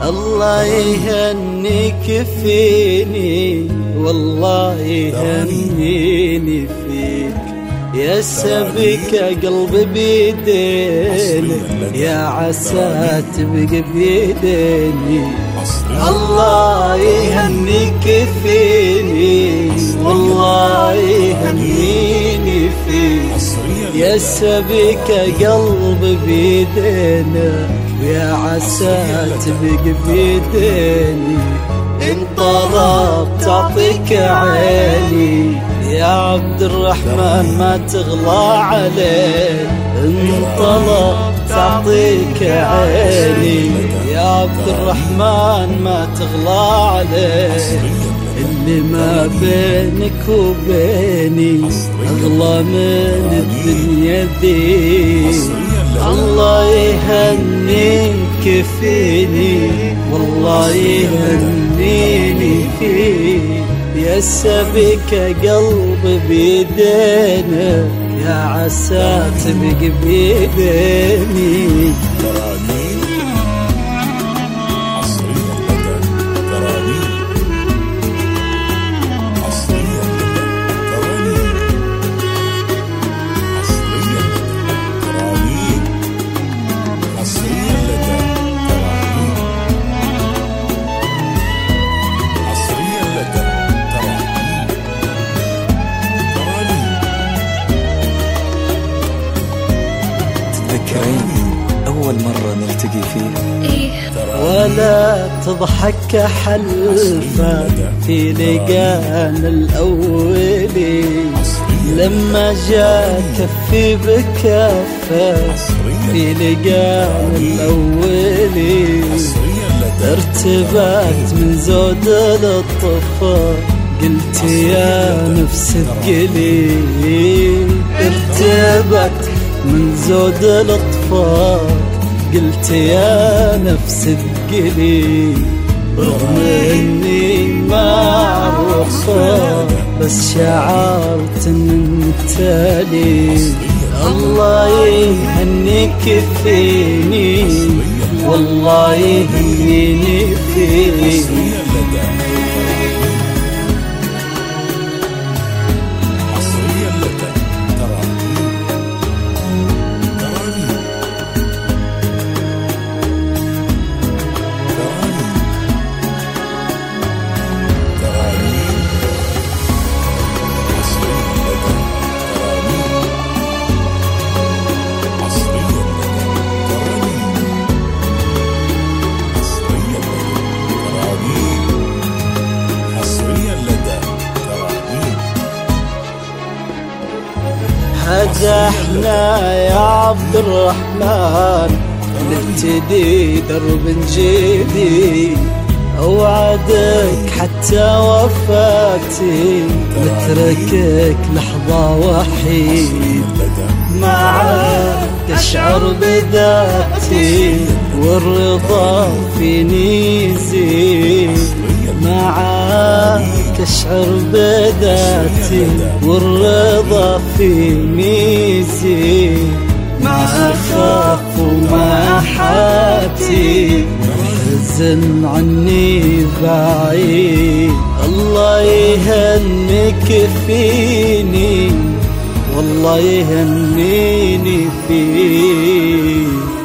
الله يهنيك فيني والله يهنيني فيك، يا سبك قلبي بيديني، يا عسى تبقى بيديني. الله يهنيك فيني والله يهنيني فيك، يا سبك قلبي بيدينا، ويا عسى تبقى بيديني. إن طلبت تعطيك عيني يا عبد الرحمن ما تغلى عليه، إن طلبت تعطيك عيني يا عبد الرحمن ما تغلى عليه. اللي ما بينك وبيني أغلى من الدنيا ذي. الله يهنيك فيني والله يهنيني فيك، يا سبك قلبي بيدينا، يا عسى تبقى بيديني. أول مرة نلتقي فيها ولا تضحك حلفة في لقانا الأولي، لما جاء كفي بكفة في لقانا الأولي. ارتبت من زود الطفا قلت يا نفس ثقلي، ارتبت من زود الأطفال قلت يا نفس ثقلي. رغم اني ما اعرفه بس شعرت ان التالي. الله يهنيك فيني والله يهنيني فيك، هذا احنا يا عبد الرحمن نبتدي درب جديد، اوعدك حتى وفاتي نتركك لحظة وحيد. معاك اشعر بذاتي والرضا فيني يزيد، معاك اشعر بذاتي والرضا فيني يزيد. ما اخاف وما حاتي حزن عني بعيد. الله يهنيك فيني والله يهنيني فيك.